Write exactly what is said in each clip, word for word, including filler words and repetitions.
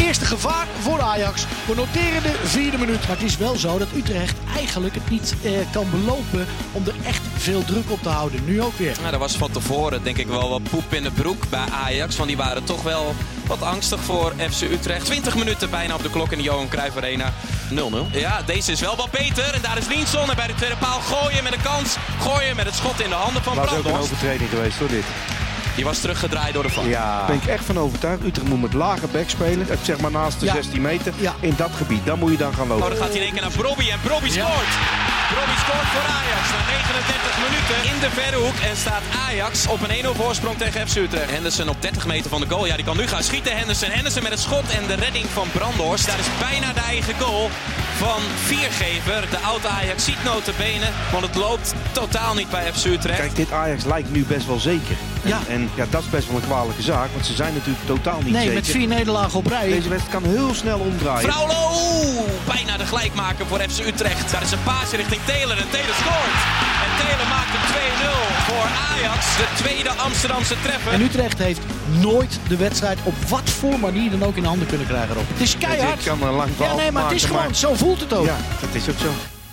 eerste gevaar voor Ajax. We noteren de vierde minuut. Maar het is wel zo dat Utrecht eigenlijk het niet eh, kan belopen om er echt veel druk op te houden. Nu ook weer. Nou, er was van tevoren denk ik wel wat poep in de broek bij Ajax. Want die waren toch wel wat angstig voor F C Utrecht. twintig minuten bijna op de klok in de Johan Cruijff Arena. nul nul. Ja, deze is wel wat beter. En daar is Linsson. En bij de tweede paal gooien met een kans. Gooien met het schot in de handen van Brandos. Dat was ook een overtreding geweest hoor dit. Die was teruggedraaid door de V A R. Ja, daar ben ik echt van overtuigd. Utrecht moet met lage back spelen. Zeg maar naast de ja. zestien meter. Ja. In dat gebied. Dan moet je dan gaan lopen. Oh, dan gaat hij in één keer naar Brobby. En Brobby scoort. Ja. Brobby scoort voor Ajax na negenendertig minuten in de verre hoek. En staat Ajax op een één nul voorsprong tegen F C Utrecht. Henderson op dertig meter van de goal. Ja, die kan nu gaan schieten. Henderson, Henderson met het schot en de redding van Brandos. Daar is bijna de eigen goal van Viergever. De oude Ajax ziet notabene. Want het loopt totaal niet bij F C Utrecht. Kijk, dit Ajax lijkt nu best wel zeker. En ja, en, ja dat is best wel een kwalijke zaak. Want ze zijn natuurlijk totaal niet nee, zeker. Nee, met vier nederlagen op rij. Deze wedstrijd kan heel snel omdraaien. Fraulo! Bijna de gelijkmaker voor F C Utrecht. Daar is een paasje richting Taylor en Taylor scoort. En Taylor maakt het twee nul voor Ajax. De tweede Amsterdamse treffer. En Utrecht heeft nooit de wedstrijd op wat voor manier dan ook in handen kunnen krijgen, Rob. Het is keihard. Ik kan er lang ja, nee, maar het is maken, gewoon, maar... zo voelt het ook. Ja, dat is ook zo.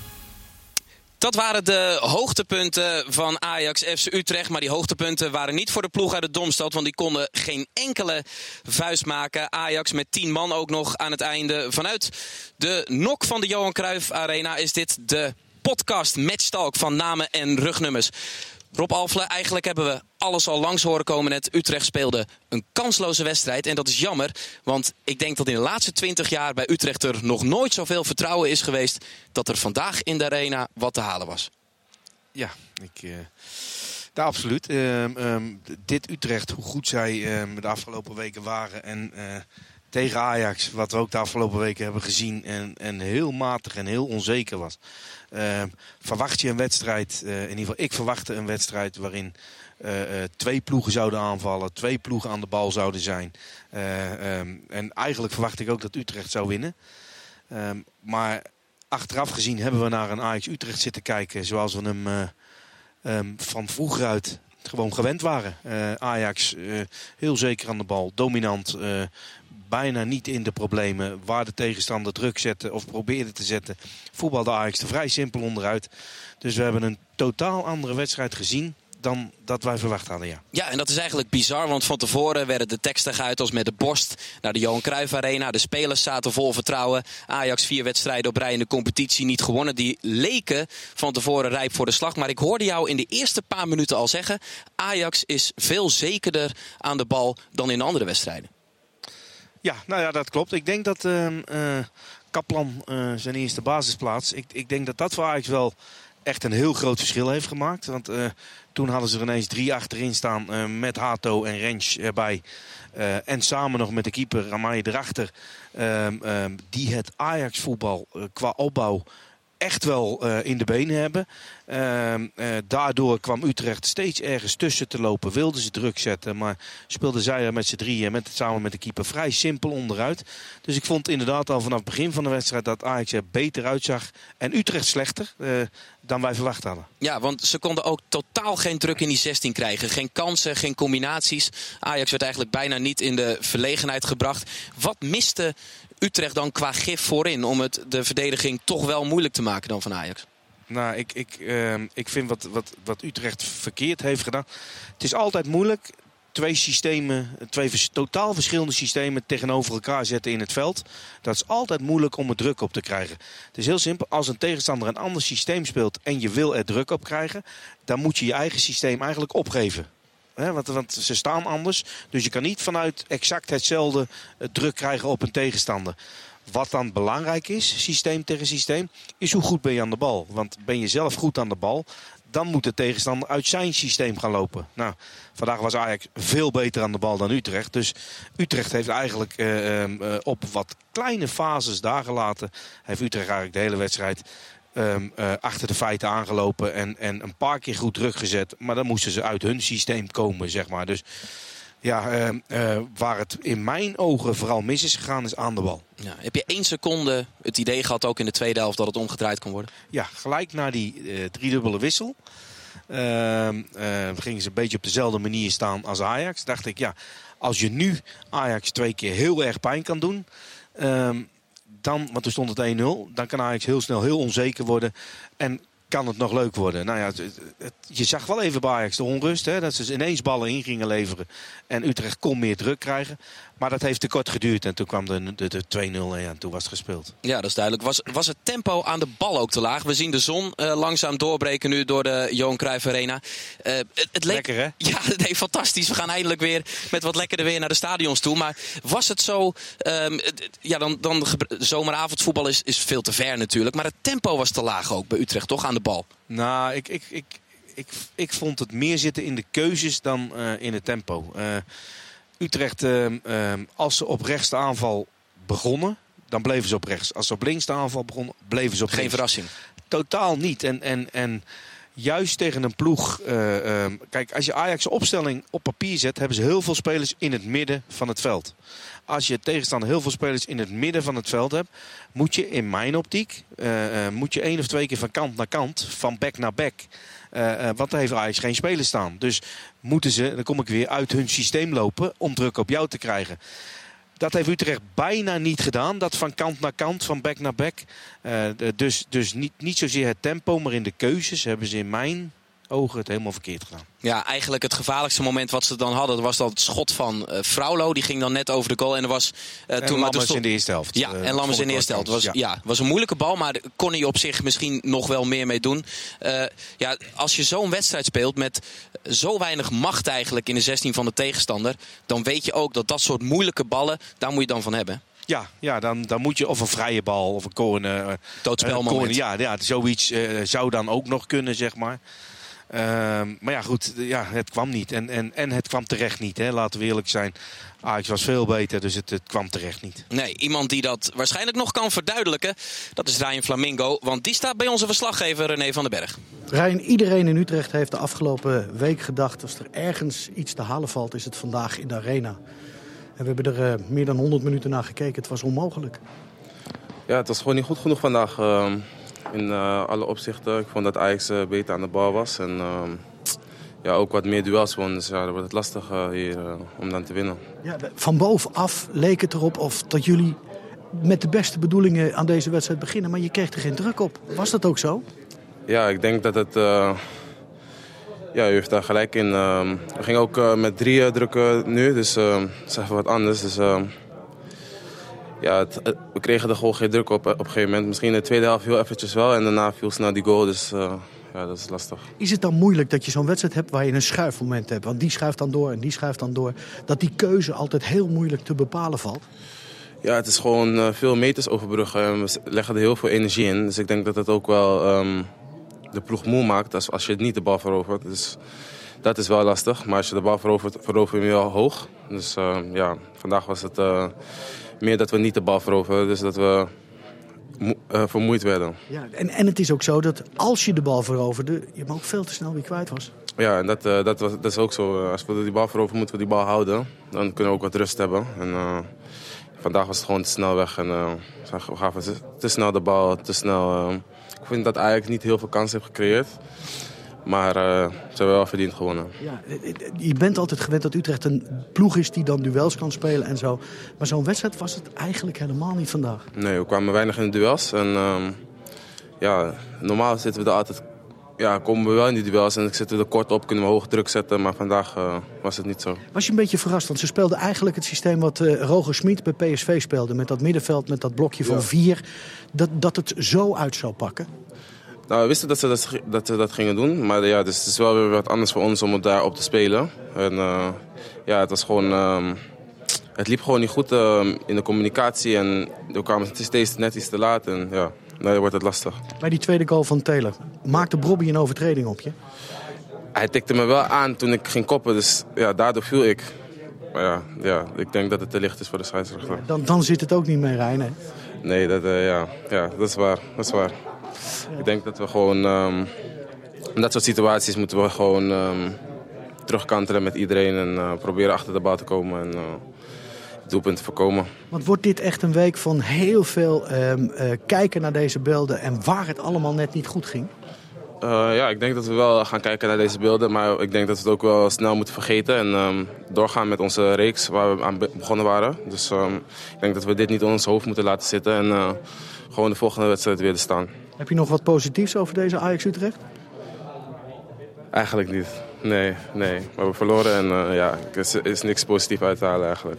Dat waren de hoogtepunten van Ajax F C Utrecht. Maar die hoogtepunten waren niet voor de ploeg uit de Domstad. Want die konden geen enkele vuist maken. Ajax met tien man ook nog aan het einde. Vanuit de nok van de Johan Cruijff Arena is dit de podcast Matchtalk van namen en rugnummers. Rob Alfle, eigenlijk hebben we alles al langs horen komen. Net Utrecht speelde een kansloze wedstrijd. En dat is jammer, want ik denk dat in de laatste twintig jaar bij Utrecht er nog nooit zoveel vertrouwen is geweest dat er vandaag in de arena wat te halen was. Ja, ik, uh, ja absoluut. Uh, um, dit Utrecht, hoe goed zij uh, de afgelopen weken waren en uh, tegen Ajax, wat we ook de afgelopen weken hebben gezien en, en heel matig en heel onzeker was. Uh, verwacht je een wedstrijd, uh, in ieder geval ik verwachtte een wedstrijd waarin uh, uh, twee ploegen zouden aanvallen, twee ploegen aan de bal zouden zijn. Uh, um, en eigenlijk verwacht ik ook dat Utrecht zou winnen. Um, maar achteraf gezien hebben we naar een Ajax Utrecht zitten kijken zoals we hem uh, um, van vroeger uit gewoon gewend waren. Uh, Ajax uh, heel zeker aan de bal, dominant, uh, bijna niet in de problemen. Waar de tegenstander druk zette of probeerde te zetten, voetbalde Ajax er vrij simpel onderuit. Dus we hebben een totaal andere wedstrijd gezien dan dat wij verwacht hadden, ja. Ja, en dat is eigenlijk bizar, want van tevoren werden de teksten geuit als met de borst naar de Johan Cruijff Arena. De spelers zaten vol vertrouwen. Ajax vier wedstrijden op rij in de competitie niet gewonnen. Die leken van tevoren rijp voor de slag. Maar ik hoorde jou in de eerste paar minuten al zeggen, Ajax is veel zekerder aan de bal dan in andere wedstrijden. Ja, nou ja, dat klopt. Ik denk dat uh, uh, Kaplan uh, zijn eerste basisplaats, ik, ik denk dat dat voor Ajax wel echt een heel groot verschil heeft gemaakt. Want uh, toen hadden ze er ineens drie achterin staan uh, met Hato en Rens erbij. Uh, en samen nog met de keeper Amai erachter. Uh, uh, die het Ajax voetbal uh, qua opbouw echt wel uh, in de benen hebben. Uh, uh, daardoor kwam Utrecht steeds ergens tussen te lopen. Wilden ze druk zetten, maar speelden zij er met z'n drieën met, samen met de keeper vrij simpel onderuit. Dus ik vond inderdaad al vanaf het begin van de wedstrijd dat Ajax er beter uitzag. En Utrecht slechter uh, dan wij verwacht hadden. Ja, want ze konden ook totaal geen druk in die zestien krijgen. Geen kansen, geen combinaties. Ajax werd eigenlijk bijna niet in de verlegenheid gebracht. Wat miste Utrecht dan qua gif voorin om het de verdediging toch wel moeilijk te maken dan van Ajax? Nou, ik, ik, uh, ik vind wat, wat, wat Utrecht verkeerd heeft gedaan. Het is altijd moeilijk. Twee systemen, twee vers, totaal verschillende systemen tegenover elkaar zetten in het veld. Dat is altijd moeilijk om er druk op te krijgen. Het is heel simpel. Als een tegenstander een ander systeem speelt en je wil er druk op krijgen, dan moet je je eigen systeem eigenlijk opgeven. He, want, want ze staan anders. Dus je kan niet vanuit exact hetzelfde uh, druk krijgen op een tegenstander. Wat dan belangrijk is, systeem tegen systeem, is hoe goed ben je aan de bal. Want ben je zelf goed aan de bal, dan moet de tegenstander uit zijn systeem gaan lopen. Nou, vandaag was Ajax veel beter aan de bal dan Utrecht. Dus Utrecht heeft eigenlijk uh, uh, op wat kleine fases daar gelaten. Heeft Utrecht eigenlijk de hele wedstrijd Um, uh, achter de feiten aangelopen en, en een paar keer goed teruggezet. Maar dan moesten ze uit hun systeem komen, zeg maar. Dus ja, uh, uh, waar het in mijn ogen vooral mis is gegaan, is aan de bal. Ja, heb je één seconde het idee gehad, ook in de tweede helft, dat het omgedraaid kon worden? Ja, gelijk na die uh, driedubbele wissel. Uh, uh, gingen ze een beetje op dezelfde manier staan als Ajax. Dacht ik, ja, Als je nu Ajax twee keer heel erg pijn kan doen... Um, dan, want er stond het één nul, dan kan Ajax heel snel heel onzeker worden. En kan het nog leuk worden. Nou ja, het, het, je zag wel even bij Ajax de onrust. Hè, dat ze ineens ballen in gingen leveren. En Utrecht kon meer druk krijgen. Maar dat heeft te kort geduurd. En toen kwam de, de, de twee nul en toen was het gespeeld. Ja, dat is duidelijk. Was, was het tempo aan de bal ook te laag? We zien de zon uh, langzaam doorbreken nu door de Johan Cruijff Arena. Uh, het, het leek... Lekker, hè? Ja, nee, fantastisch. We gaan eindelijk weer met wat lekkerder weer naar de stadions toe. Maar was het zo... Um, ja, dan, dan zomeravondvoetbal is, is veel te ver natuurlijk. Maar het tempo was te laag ook bij Utrecht, toch? Aan de bal. Nou, ik, ik, ik, ik, ik vond het meer zitten in de keuzes dan uh, in het tempo. Uh, Utrecht, uh, uh, als ze op rechts de aanval begonnen, dan bleven ze op rechts. Als ze op links de aanval begonnen, bleven ze op Geen links. verrassing. Totaal niet. En, en, en juist tegen een ploeg... Uh, uh, kijk, als je Ajax' opstelling op papier zet, hebben ze heel veel spelers in het midden van het veld. Als je tegenstander heel veel spelers in het midden van het veld hebt, moet je in mijn optiek, uh, uh, moet je één of twee keer van kant naar kant, van back naar back. Uh, uh, want daar heeft Ajax geen spelers staan. Dus moeten ze, dan kom ik weer, uit hun systeem lopen om druk op jou te krijgen. Dat heeft Utrecht bijna niet gedaan. Dat van kant naar kant, van back naar back. Uh, dus dus niet, niet zozeer het tempo, maar in de keuzes hebben ze in mijn ogen het helemaal verkeerd gedaan. Ja, eigenlijk het gevaarlijkste moment wat ze dan hadden, was dat het schot van uh, Fraulo. Die ging dan net over de goal en er was... Uh, en toen Lammers stond... in de eerste helft. Ja, uh, en Lammers in de eerste helft. Was, ja. ja, was een moeilijke bal, maar kon hij op zich misschien nog wel meer mee doen. Uh, ja, als je zo'n wedstrijd speelt met zo weinig macht eigenlijk in de zestien van de tegenstander, dan weet je ook dat dat soort moeilijke ballen, daar moet je dan van hebben. Ja, ja dan, dan moet je of een vrije bal of een corner. Doodspelmoment. Ja, ja, zoiets uh, zou dan ook nog kunnen, zeg maar. Uh, maar ja, goed, ja, het kwam niet. En, en, en het kwam terecht niet, hè. Laten we eerlijk zijn. Ajax was veel beter, dus het, het kwam terecht niet. Nee, iemand die dat waarschijnlijk nog kan verduidelijken, dat is Ryan Flamingo. Want die staat bij onze verslaggever René van den Berg. Ryan, iedereen in Utrecht heeft de afgelopen week gedacht, als er ergens iets te halen valt, is het vandaag in de Arena. En we hebben er uh, meer dan honderd minuten naar gekeken. Het was onmogelijk. Ja, het was gewoon niet goed genoeg vandaag. Uh, in uh, alle opzichten. Ik vond dat Ajax uh, beter aan de bal was. En uh, ja, ook wat meer duels won. Dus ja, dan wordt het lastig uh, hier uh, om dan te winnen. Ja, van bovenaf leek het erop of dat jullie met de beste bedoelingen aan deze wedstrijd beginnen. Maar je kreeg er geen druk op. Was dat ook zo? Ja, ik denk dat het... Uh, Ja, u heeft daar gelijk in. Uh, we gingen ook uh, met drie drukken nu, dus uh, dat is even wat anders. Dus, uh, ja, het, het, we kregen er gewoon geen druk op op een gegeven moment. Misschien in de tweede helft heel eventjes wel en daarna viel snel die goal. Dus uh, ja, dat is lastig. Is het dan moeilijk dat je zo'n wedstrijd hebt waar je een schuifmoment hebt? Want die schuift dan door en die schuift dan door. Dat die keuze altijd heel moeilijk te bepalen valt? Ja, het is gewoon uh, veel meters overbruggen. We leggen er heel veel energie in. Dus ik denk dat het ook wel... Um, de ploeg moe maakt als, als je niet de bal verovert. Dus dat is wel lastig. Maar als je de bal verovert, verover je wel hoog. Dus uh, ja, vandaag was het uh, meer dat we niet de bal veroveren. Dus dat we mo- uh, vermoeid werden. Ja, en, en het is ook zo dat als je de bal veroverde, je hem ook veel te snel weer kwijt was. Ja, en dat, uh, dat, was, dat is ook zo. Als we die bal veroveren, moeten we die bal houden. Dan kunnen we ook wat rust hebben. En, uh, vandaag was het gewoon te snel weg. En uh, we gaven te, te snel de bal, te snel... Uh, Ik vind dat Ajax niet heel veel kansen heeft gecreëerd. Maar uh, ze hebben wel verdiend gewonnen. Ja, je bent altijd gewend dat Utrecht een ploeg is die dan duels kan spelen en zo. Maar zo'n wedstrijd was het eigenlijk helemaal niet vandaag. Nee, we kwamen weinig in de duels. En, uh, ja, normaal zitten we er altijd, ja, komen we wel in die duels. En zitten we er kort op, kunnen we hoog druk zetten. Maar vandaag uh, was het niet zo. Was je een beetje verrast? Want ze speelden eigenlijk het systeem wat uh, Roger Schmid bij P S V speelde. Met dat middenveld, met dat blokje van ja. vier. Dat, dat het zo uit zou pakken? Nou, we wisten dat ze dat, dat, ze dat gingen doen. Maar ja, dus het is wel weer wat anders voor ons om het daarop te spelen. En uh, ja, het was gewoon... Uh, het liep gewoon niet goed uh, in de communicatie. En we kwamen steeds net iets te laat. En ja, dan wordt het lastig. Bij die tweede goal van Taylor, maakte Brobby een overtreding op je? Hij tikte me wel aan toen ik ging koppen. Dus ja, daardoor viel ik. Maar ja, ja, ik denk dat het te licht is voor de scheidsrechter. Dan, dan zit het ook niet meer Rijn, hè? Nee, dat, uh, ja, ja, dat is waar. Dat is waar. Ja. Ik denk dat we gewoon... Um, in dat soort situaties moeten we gewoon um, terugkantelen met iedereen. En uh, proberen achter de bal te komen en uh, het doelpunt te voorkomen. Want wordt dit echt een week van heel veel um, uh, kijken naar deze beelden en waar het allemaal net niet goed ging? Uh, ja, ik denk dat we wel gaan kijken naar deze beelden. Maar ik denk dat we het ook wel snel moeten vergeten. En um, doorgaan met onze reeks waar we aan begonnen waren. Dus um, ik denk dat we dit niet in ons hoofd moeten laten zitten. En uh, gewoon de volgende wedstrijd weer te staan. Heb je nog wat positiefs over deze Ajax Utrecht? Eigenlijk niet. Nee, nee. We hebben verloren en uh, ja, er is, is niks positiefs uit te halen eigenlijk.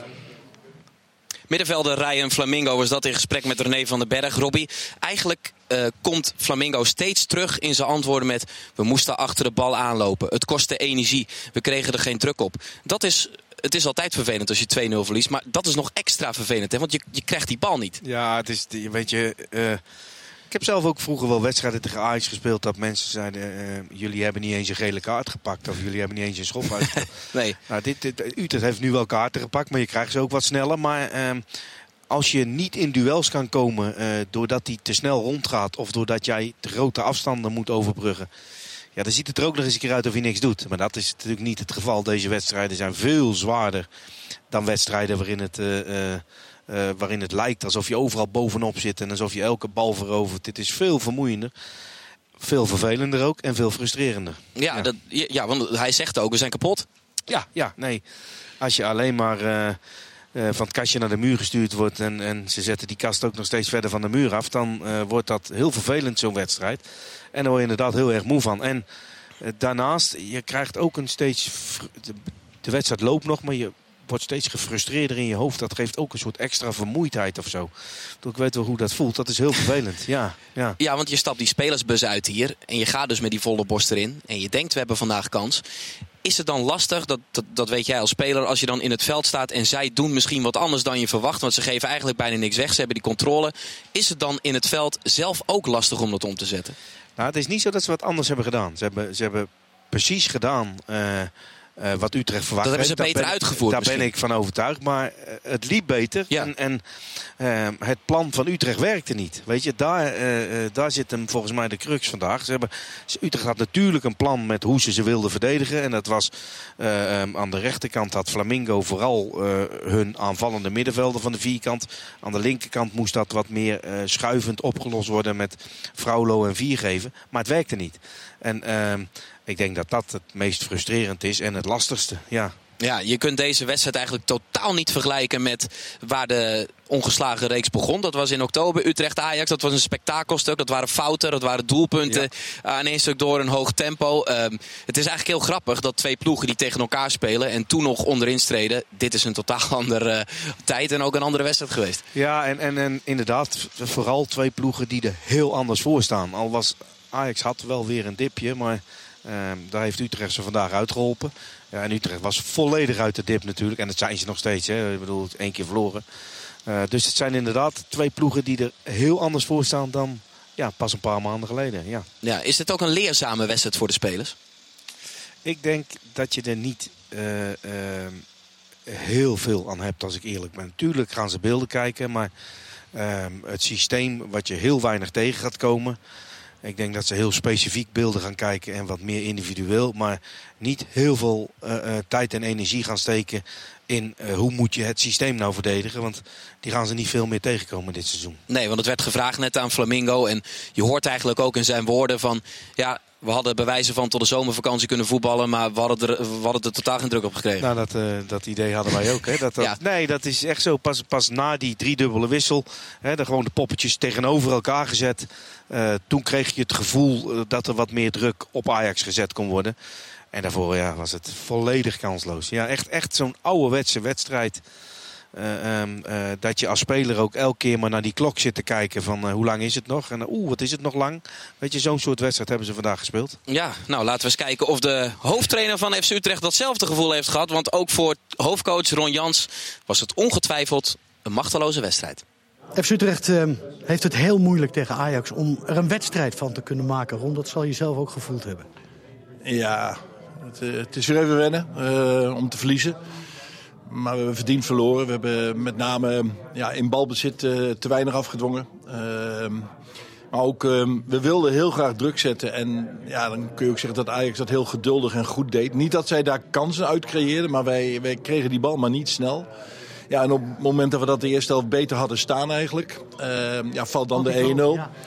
Middenvelder Ryan Flamingo was dat in gesprek met René van den Berg. Robbie, eigenlijk uh, komt Flamingo steeds terug in zijn antwoorden met... we moesten achter de bal aanlopen. Het kostte energie. We kregen er geen druk op. Dat is, het is altijd vervelend als je twee nul verliest. Maar dat is nog extra vervelend, hè? Want je, je krijgt die bal niet. Ja, het is, weet je... Uh... Ik heb zelf ook vroeger wel wedstrijden tegen Ajax gespeeld dat mensen zeiden... Uh, jullie hebben niet eens een gele kaart gepakt of jullie hebben niet eens een schop uitgepakt. Nee. Nou, dit, dit, Utrecht heeft nu wel kaarten gepakt, maar je krijgt ze ook wat sneller. Maar uh, als je niet in duels kan komen uh, doordat die te snel rondgaat... of doordat jij te grote afstanden moet overbruggen... ja, dan ziet het er ook nog eens een keer uit of je niks doet. Maar dat is natuurlijk niet het geval. Deze wedstrijden zijn veel zwaarder dan wedstrijden waarin het... Uh, uh, Uh, waarin het lijkt alsof je overal bovenop zit en alsof je elke bal verovert. Dit is veel vermoeiender, veel vervelender ook en veel frustrerender. Ja, ja. Dat, ja, want hij zegt ook, we zijn kapot. Ja, ja, nee. Als je alleen maar uh, uh, van het kastje naar de muur gestuurd wordt... En, en ze zetten die kast ook nog steeds verder van de muur af... dan uh, wordt dat heel vervelend, zo'n wedstrijd. En daar word je inderdaad heel erg moe van. En uh, daarnaast, je krijgt ook een steeds... De, de wedstrijd loopt nog, maar je... wordt steeds gefrustreerder in je hoofd. Dat geeft ook een soort extra vermoeidheid of zo. Ik weet wel hoe dat voelt. Dat is heel vervelend. Ja, ja. Ja, want je stapt die spelersbus uit hier. En je gaat dus met die volle borst erin. En je denkt, we hebben vandaag kans. Is het dan lastig, dat, dat, dat weet jij als speler... als je dan in het veld staat en zij doen misschien wat anders dan je verwacht... want ze geven eigenlijk bijna niks weg. Ze hebben die controle. Is het dan in het veld zelf ook lastig om dat om te zetten? Nou, het is niet zo dat ze wat anders hebben gedaan. Ze hebben, ze hebben precies gedaan... Uh, Uh, wat Utrecht verwacht. Dat hebben ze daar beter ben, uitgevoerd Daar misschien. ben ik van overtuigd. Maar uh, het liep beter. Ja. En, en uh, het plan van Utrecht werkte niet. Weet je, daar, uh, uh, daar zit hem volgens mij de crux vandaag. Ze hebben, Utrecht had natuurlijk een plan met hoe ze ze wilden verdedigen. En dat was uh, um, aan de rechterkant had Flamingo vooral uh, hun aanvallende middenvelder van de vierkant. Aan de linkerkant moest dat wat meer uh, schuivend opgelost worden met Fraulo en Viergever. Maar het werkte niet. En... Uh, Ik denk dat dat het meest frustrerend is en het lastigste, ja. Ja, je kunt deze wedstrijd eigenlijk totaal niet vergelijken met waar de ongeslagen reeks begon. Dat was in oktober, Utrecht-Ajax. Dat was een spektakelstuk. Dat waren fouten, dat waren doelpunten. Ja. Aan één stuk door een hoog tempo. Um, het is eigenlijk heel grappig dat twee ploegen die tegen elkaar spelen... en toen nog onderin streden. Dit is een totaal andere uh, tijd en ook een andere wedstrijd geweest. Ja, en, en, en inderdaad, vooral twee ploegen die er heel anders voor staan. Al was Ajax had wel weer een dipje, maar... Uh, daar heeft Utrecht ze vandaag uitgeholpen. Ja, en Utrecht was volledig uit de dip natuurlijk. En dat zijn ze nog steeds. Hè. Ik bedoel, één keer verloren. Uh, dus het zijn inderdaad twee ploegen die er heel anders voor staan dan ja, pas een paar maanden geleden. Ja. Ja, is dit ook een leerzame wedstrijd voor de spelers? Ik denk dat je er niet uh, uh, heel veel aan hebt, als ik eerlijk ben. Tuurlijk gaan ze beelden kijken, maar uh, het systeem wat je heel weinig tegen gaat komen... Ik denk dat ze heel specifiek beelden gaan kijken en wat meer individueel. Maar niet heel veel uh, uh, tijd en energie gaan steken in uh, hoe moet je het systeem nou verdedigen. Want die gaan ze niet veel meer tegenkomen dit seizoen. Nee, want het werd gevraagd net aan Flamingo. En je hoort eigenlijk ook in zijn woorden van... ja, we hadden bewijzen van tot de zomervakantie kunnen voetballen... maar we hadden er, we hadden er totaal geen druk op gekregen. Nou, dat, uh, dat idee hadden wij ook. Hè? Dat, dat, ja. Nee, dat is echt zo. Pas, pas na die driedubbele wissel... Hè, dan gewoon de poppetjes tegenover elkaar gezet... Uh, toen kreeg je het gevoel uh, dat er wat meer druk op Ajax gezet kon worden. En daarvoor ja, was het volledig kansloos. Ja, echt, echt zo'n ouderwetse wedstrijd. Uh, um, uh, dat je als speler ook elke keer maar naar die klok zit te kijken van uh, hoe lang is het nog? En oeh, uh, wat is het nog lang? Weet je, zo'n soort wedstrijd hebben ze vandaag gespeeld. Ja, nou laten we eens kijken of de hoofdtrainer van F C Utrecht datzelfde gevoel heeft gehad. Want ook voor hoofdcoach Ron Jans was het ongetwijfeld een machteloze wedstrijd. F C Utrecht uh, heeft het heel moeilijk tegen Ajax om er een wedstrijd van te kunnen maken. Ron, dat zal je zelf ook gevoeld hebben. Ja, het, uh, het is weer even wennen uh, om te verliezen. Maar we hebben verdiend verloren. We hebben met name ja, in balbezit uh, te weinig afgedwongen. Uh, maar ook, uh, we wilden heel graag druk zetten. En ja, dan kun je ook zeggen dat Ajax dat heel geduldig en goed deed. Niet dat zij daar kansen uit creëerden, maar wij, wij kregen die bal maar niet snel. Ja, en op het moment dat we dat de eerste helft beter hadden staan eigenlijk, uh, ja, valt dan de één nul. Ja.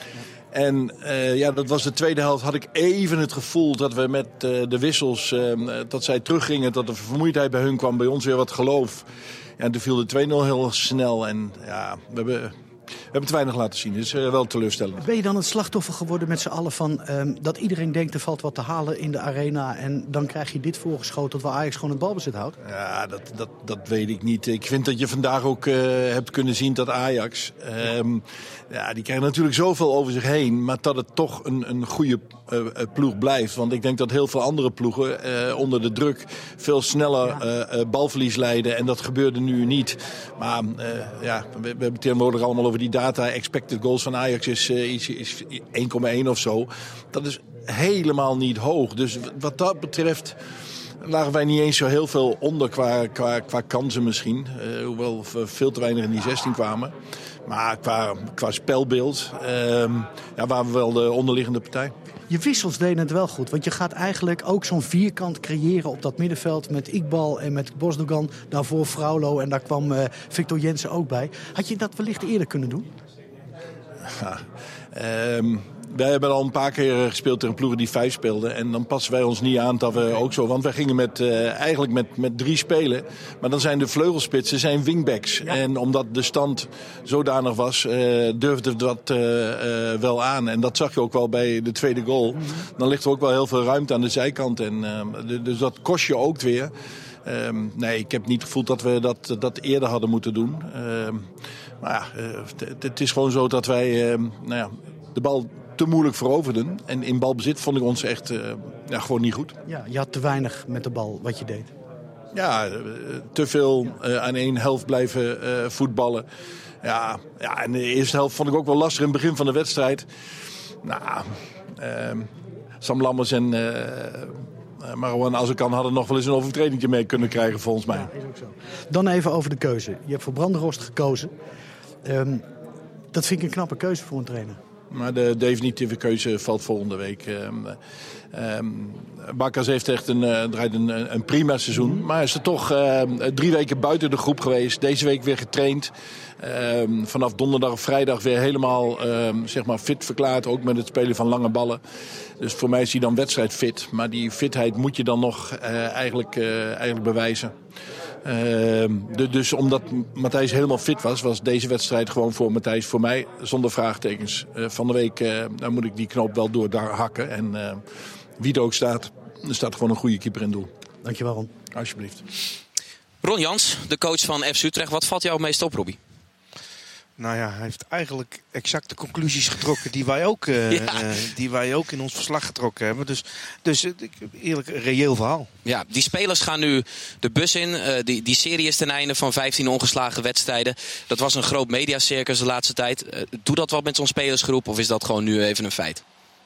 En uh, ja, dat was de tweede helft. Had ik even het gevoel dat we met uh, de wissels, uh, dat zij teruggingen. Dat de vermoeidheid bij hun kwam. Bij ons weer wat geloof. Ja, en toen viel de twee nul heel snel. En ja, we hebben... We hebben te weinig laten zien. Dat is uh, wel teleurstellend. Ben je dan het slachtoffer geworden met z'n allen van um, dat iedereen denkt er valt wat te halen in de arena en dan krijg je dit voorgeschoteld waar Ajax gewoon het balbezit houdt? Ja, dat, dat, dat weet ik niet. Ik vind dat je vandaag ook uh, hebt kunnen zien dat Ajax, um, ja, die krijgen natuurlijk zoveel over zich heen, maar dat het toch een, een goede uh, ploeg blijft. Want ik denk dat heel veel andere ploegen uh, onder de druk veel sneller uh, uh, balverlies leiden en dat gebeurde nu niet. Maar uh, ja, we, we hebben het tegenwoordig allemaal over die data. Expected goals van Ajax is, uh, is, is één komma één of zo. Dat is helemaal niet hoog. Dus wat dat betreft lagen wij niet eens zo heel veel onder qua, qua, qua kansen misschien. Uh, hoewel we veel te weinig in die zestien kwamen. Maar qua, qua spelbeeld uh, ja, waren we wel de onderliggende partij. Je wissels deden het wel goed. Want je gaat eigenlijk ook zo'n vierkant creëren op dat middenveld met Iqbal en met Bosdogan. Daarvoor Fraulo en daar kwam uh, Victor Jensen ook bij. Had je dat wellicht eerder kunnen doen? Ja, um, wij hebben al een paar keer gespeeld tegen ploegen die vijf speelden. En dan passen wij ons niet aan dat we ook zo... Want wij gingen met, uh, eigenlijk met, met drie spelen. Maar dan zijn de vleugelspitsen zijn wingbacks. Ja. En omdat de stand zodanig was, uh, durfde dat uh, uh, wel aan. En dat zag je ook wel bij de tweede goal. Mm-hmm. Dan ligt er ook wel heel veel ruimte aan de zijkant. En, uh, dus dat kost je ook weer. Um, nee, ik heb niet gevoeld dat we dat, dat eerder hadden moeten doen. Um, maar ja, uh, het, het is gewoon zo dat wij uh, nou ja, de bal te moeilijk veroverden. En in balbezit vond ik ons echt uh, ja, gewoon niet goed. Ja, je had te weinig met de bal wat je deed. Ja, uh, te veel uh, aan één helft blijven uh, voetballen. Ja, ja, en de eerste helft vond ik ook wel lastig in het begin van de wedstrijd. Nou, uh, Sam Lammers en... Uh, Maar gewoon als ik kan hadden nog wel eens een overtreding mee kunnen krijgen volgens mij. Ja, is ook zo. Dan even over de keuze. Je hebt voor Brandenhorst gekozen. Um, dat vind ik een knappe keuze voor een trainer. Maar de definitieve keuze valt volgende week. Um, um, Bakkers heeft echt een, uh, draait een, een prima seizoen. Maar is er toch uh, drie weken buiten de groep geweest. Deze week weer getraind. Um, vanaf donderdag of vrijdag weer helemaal um, zeg maar fit verklaard. Ook met het spelen van lange ballen. Dus voor mij is hij dan wedstrijdfit. Maar die fitheid moet je dan nog uh, eigenlijk, uh, eigenlijk bewijzen. Uh, de, dus omdat Matthijs helemaal fit was, was deze wedstrijd gewoon voor Matthijs, voor mij, zonder vraagtekens. Uh, van de week uh, dan moet ik die knoop wel door daar hakken. En uh, wie er ook staat, er staat gewoon een goede keeper in doel. Dankjewel, Ron. Alsjeblieft. Ron Jans, de coach van F C Utrecht. Wat valt jou het meest op, Robbie? Nou ja, hij heeft eigenlijk exact de conclusies getrokken die wij ook, uh, ja. uh, die wij ook in ons verslag getrokken hebben. Dus, dus uh, eerlijk, een reëel verhaal. Ja, die spelers gaan nu de bus in. Uh, die, die serie is ten einde van vijftien ongeslagen wedstrijden. Dat was een groot mediacircus de laatste tijd. Uh, doe dat wat met zo'n spelersgroep of is dat gewoon nu even een feit?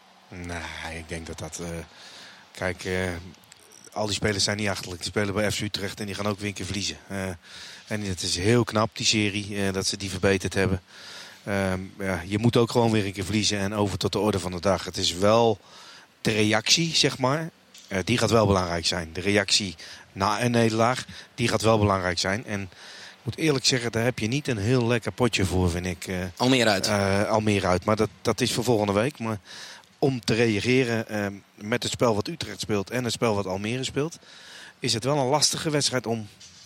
Nee, ik denk dat dat... Uh, kijk, uh, al die spelers zijn niet achterlijk. Die spelen bij F C Utrecht en die gaan ook weer een keer verliezen. Uh, En het is heel knap, die serie, uh, dat ze die verbeterd hebben. Uh, ja, je moet ook gewoon weer een keer verliezen en over tot de orde van de dag. Het is wel de reactie, zeg maar. Uh, die gaat wel belangrijk zijn. De reactie na een nederlaag, die gaat wel belangrijk zijn. En ik moet eerlijk zeggen, daar heb je niet een heel lekker potje voor, vind ik. Uh, Almere uit. Uh, Almere uit, maar dat, dat is voor volgende week. Maar om te reageren uh, met het spel wat Utrecht speelt en het spel wat Almere speelt, is het wel een lastige wedstrijd om...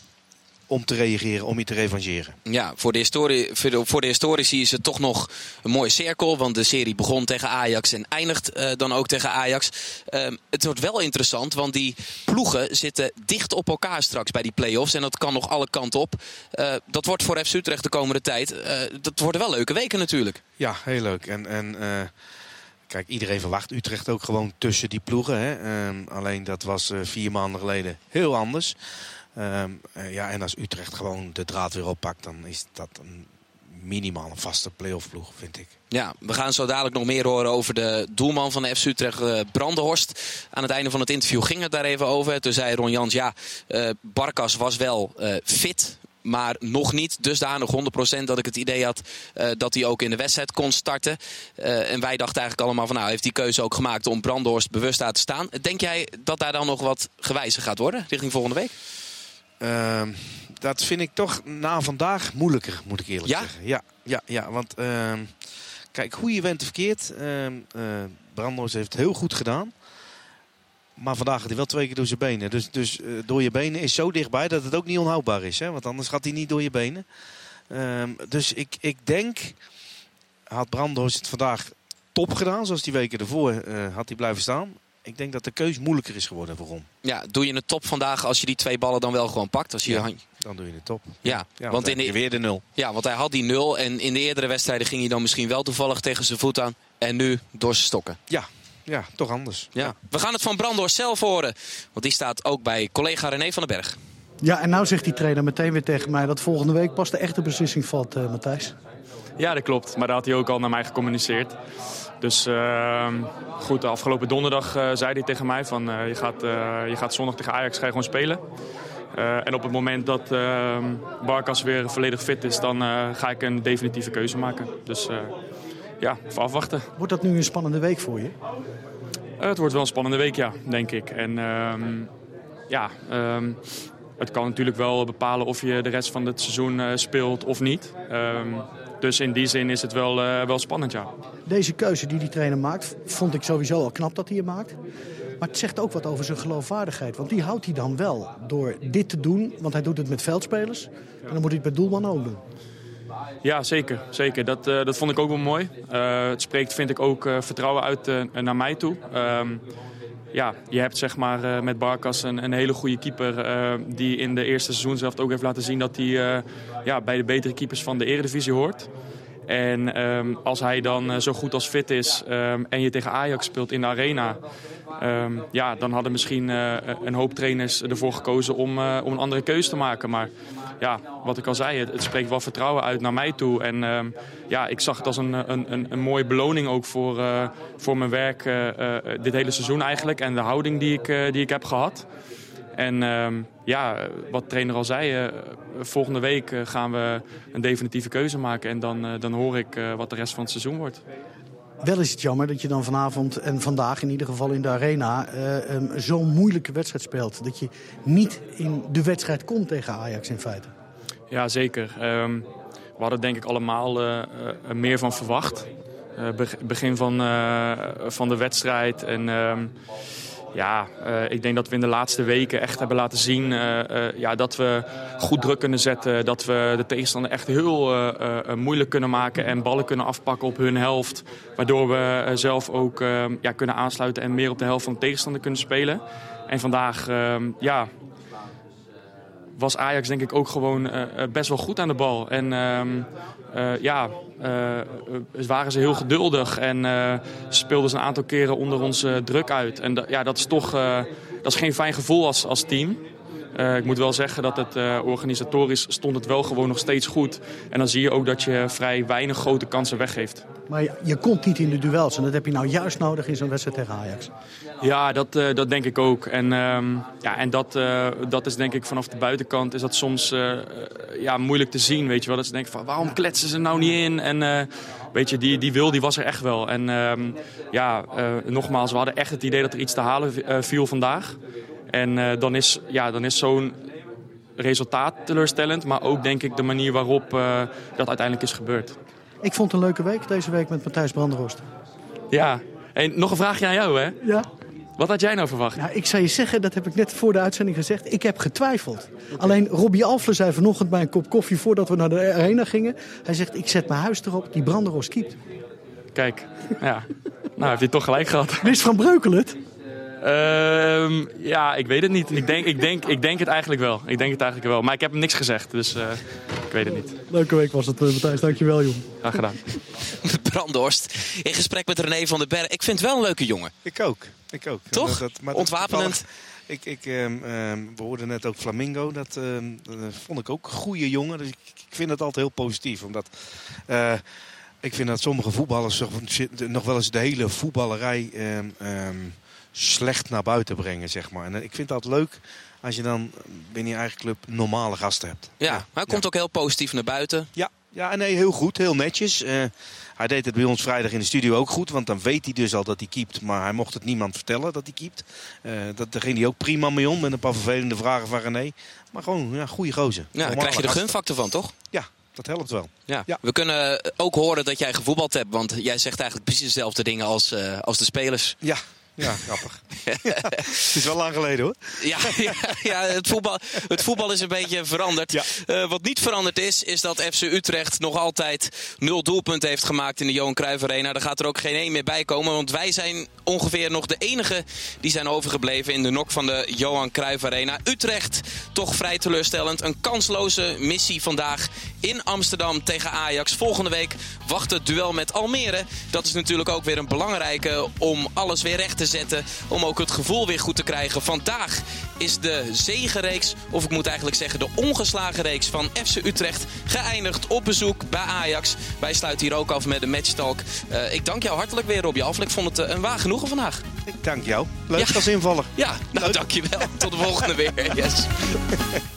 om te reageren, om je te revancheren. Ja, voor de, historie, voor de historici is het toch nog een mooie cirkel. Want de serie begon tegen Ajax en eindigt uh, dan ook tegen Ajax. Um, het wordt wel interessant, want die ploegen zitten dicht op elkaar straks bij die play-offs. En dat kan nog alle kanten op. Uh, dat wordt voor F C Utrecht de komende tijd. Uh, dat worden wel leuke weken natuurlijk. Ja, heel leuk. En, en uh, kijk, iedereen verwacht Utrecht ook gewoon tussen die ploegen. Hè? Um, alleen dat was uh, vier maanden geleden heel anders. Um, uh, ja, en als Utrecht gewoon de draad weer oppakt, dan is dat een minimaal een vaste play-off ploeg, vind ik. Ja, we gaan zo dadelijk nog meer horen over de doelman van de F C Utrecht, uh, Brandenhorst. Aan het einde van het interview ging het daar even over. Toen zei Ron Jans, ja, uh, Barkas was wel uh, fit, maar nog niet dusdanig honderd procent dat ik het idee had uh, dat hij ook in de wedstrijd kon starten. Uh, en wij dachten eigenlijk allemaal van, nou, heeft die keuze ook gemaakt om Brandenhorst bewust aan te staan. Denk jij dat daar dan nog wat gewijzigd gaat worden richting volgende week? Uh, dat vind ik toch na vandaag moeilijker, moet ik eerlijk ja? zeggen. Ja, ja, ja, want uh, kijk, goede went verkeerd. Uh, uh, Brandhorst heeft het heel goed gedaan. Maar vandaag gaat hij wel twee keer door zijn benen. Dus, dus uh, door je benen is zo dichtbij dat het ook niet onhoudbaar is. Hè? Want anders gaat hij niet door je benen. Uh, dus ik, ik denk, had Brandhorst het vandaag top gedaan. Zoals die weken ervoor uh, had hij blijven staan. Ik denk dat de keus moeilijker is geworden voor hem. Ja, doe je het top vandaag als je die twee ballen dan wel gewoon pakt? Als je ja, hand... dan doe je het top. Ja, ja want, want in in de... weer de nul. Ja, want hij had die nul. En in de eerdere wedstrijden ging hij dan misschien wel toevallig tegen zijn voet aan. En nu door zijn stokken. Ja, ja toch anders. Ja. Ja. We gaan het van Brandhorst zelf horen. Want die staat ook bij collega René van den Berg. Ja, en nou zegt die trainer meteen weer tegen mij dat volgende week pas de echte beslissing valt, uh, Matthijs. Ja, dat klopt. Maar dat had hij ook al naar mij gecommuniceerd. Dus uh, goed, de afgelopen donderdag uh, zei hij tegen mij van uh, je, gaat, uh, je gaat zondag tegen Ajax ga je gewoon spelen. Uh, en op het moment dat uh, Barkas weer volledig fit is, dan uh, ga ik een definitieve keuze maken. Dus uh, ja, even afwachten. Wordt dat nu een spannende week voor je? Uh, het wordt wel een spannende week, ja, denk ik. En uh, ja, uh, het kan natuurlijk wel bepalen of je de rest van het seizoen uh, speelt of niet. Uh, Dus in die zin is het wel, uh, wel spannend, ja. Deze keuze die die trainer maakt, vond ik sowieso al knap dat hij hem maakt. Maar het zegt ook wat over zijn geloofwaardigheid. Want die houdt hij dan wel door dit te doen. Want hij doet het met veldspelers. En dan moet hij het met doelman ook doen. Ja, zeker. zeker. Dat, uh, dat vond ik ook wel mooi. Uh, het spreekt, vind ik, ook uh, vertrouwen uit uh, naar mij toe. Um, ja, je hebt zeg maar uh, met Barkas een, een hele goede keeper uh, die in de eerste seizoen zelf ook heeft laten zien dat hij uh, ja, bij de betere keepers van de Eredivisie hoort. En um, als hij dan uh, zo goed als fit is um, en je tegen Ajax speelt in de arena, um, ja, dan hadden misschien uh, een hoop trainers ervoor gekozen om, uh, om een andere keuze te maken. Maar ja, wat ik al zei, het, het spreekt wel vertrouwen uit naar mij toe. En um, ja, ik zag het als een, een, een, een mooie beloning ook voor, uh, voor mijn werk uh, uh, dit hele seizoen eigenlijk. En de houding die ik, uh, die ik heb gehad. En um, ja, wat trainer al zei, uh, volgende week uh, gaan we een definitieve keuze maken. En dan, uh, dan hoor ik uh, wat de rest van het seizoen wordt. Wel is het jammer dat je dan vanavond en vandaag in ieder geval in de arena uh, um, zo'n moeilijke wedstrijd speelt. Dat je niet in de wedstrijd komt tegen Ajax in feite. Ja, zeker. Um, we hadden denk ik allemaal uh, uh, meer van verwacht. Uh, be- begin van, uh, van de wedstrijd en... Um, Ja, uh, ik denk dat we in de laatste weken echt hebben laten zien uh, uh, ja, dat we goed druk kunnen zetten. Dat we de tegenstander echt heel uh, uh, moeilijk kunnen maken en ballen kunnen afpakken op hun helft. Waardoor we uh, zelf ook uh, ja, kunnen aansluiten en meer op de helft van de tegenstander kunnen spelen. En vandaag uh, ja, was Ajax denk ik ook gewoon uh, best wel goed aan de bal. En uh, uh, ja... Uh, waren ze heel geduldig en uh, speelden ze een aantal keren onder ons uh, druk uit. En d- ja, dat is toch uh, dat is geen fijn gevoel als, als team. Uh, ik moet wel zeggen dat het uh, organisatorisch stond het wel gewoon nog steeds goed. En dan zie je ook dat je vrij weinig grote kansen weggeeft. Maar je, je komt niet in de duels en dat heb je nou juist nodig in zo'n wedstrijd tegen Ajax. Ja, dat, uh, dat denk ik ook. En, um, ja, en dat, uh, dat is denk ik vanaf de buitenkant is dat soms uh, ja, moeilijk te zien. Weet je wel? Dat ze denken van waarom kletsen ze nou niet in? En uh, weet je, die, die wil die was er echt wel. En um, ja, uh, nogmaals, we hadden echt het idee dat er iets te halen uh, viel vandaag. En uh, dan is, ja, dan is zo'n resultaat teleurstellend. Maar ook denk ik de manier waarop uh, dat uiteindelijk is gebeurd. Ik vond het een leuke week deze week met Matthijs Brandhorst. Ja, en nog een vraagje aan jou, hè? Ja. Wat had jij nou verwacht? Nou, ik zou je zeggen, dat heb ik net voor de uitzending gezegd. Ik heb getwijfeld. Okay. Alleen Robbie Alfle zei vanochtend bij een kop koffie voordat we naar de arena gingen. Hij zegt, ik zet mijn huis erop, die Brandhorst keept. Kijk, ja. Nou heb je toch gelijk gehad. Wist Van Breukelen het? Uh, ja, ik weet het niet. Ik denk, ik, denk, ik denk het eigenlijk wel. Ik denk het eigenlijk wel. Maar ik heb hem niks gezegd, dus uh, ik weet het niet. Leuke week was het, Matthijs. Dankjewel, joh. Graag gedaan. Brandhorst in gesprek met René van den Berg. Ik vind het wel een leuke jongen. Ik ook. Ik ook. Toch? Dat, maar Ontwapenend. Ik, ik, um, um, we hoorden net ook Flamingo. Dat, um, dat vond ik ook een goede jongen. Dus ik, ik vind het altijd heel positief. Omdat uh, ik vind dat sommige voetballers nog wel eens de hele voetballerij um, um, slecht naar buiten brengen, zeg maar. En ik vind dat leuk als je dan binnen je eigen club normale gasten hebt. Ja, ja. maar hij komt ja. ook heel positief naar buiten. Ja, ja en nee, heel goed, heel netjes. Uh, hij deed het bij ons vrijdag in de studio ook goed, want dan weet hij dus al dat hij keept. Maar hij mocht het niemand vertellen dat hij keept. Uh, dat, daar ging hij ook prima mee om, met een paar vervelende vragen van René. Maar gewoon, ja, goede gozer. Ja, dan krijg je de gunfactor van, toch? Ja. Dat helpt wel. Ja. Ja. We kunnen ook horen dat jij gevoetbald hebt. Want jij zegt eigenlijk precies dezelfde dingen als, uh, als de spelers. Ja, ja grappig. Het is wel lang geleden hoor. Ja, ja, ja het, voetbal, het voetbal is een beetje veranderd. Ja. Uh, wat niet veranderd is, is dat F C Utrecht nog altijd nul doelpunten heeft gemaakt in de Johan Cruijff Arena. Daar gaat er ook geen één meer bij komen. Want wij zijn ongeveer nog de enige die zijn overgebleven in de nok van de Johan Cruijff Arena. Utrecht, toch vrij teleurstellend. Een kansloze missie vandaag in Amsterdam tegen Ajax. Volgende week wacht het duel met Almere. Dat is natuurlijk ook weer een belangrijke om alles weer recht te zetten. Om ook het gevoel weer goed te krijgen. Vandaag is de zegenreeks, of ik moet eigenlijk zeggen de ongeslagen reeks van F C Utrecht geëindigd op bezoek bij Ajax. Wij sluiten hier ook af met de matchtalk. Uh, ik dank jou hartelijk weer, Rob Alfle. Ik vond het uh, een waar genoegen vandaag. Ik dank jou. Leuk ja. als invaller. Ja, nou dankjewel. Tot de volgende weer. Yes.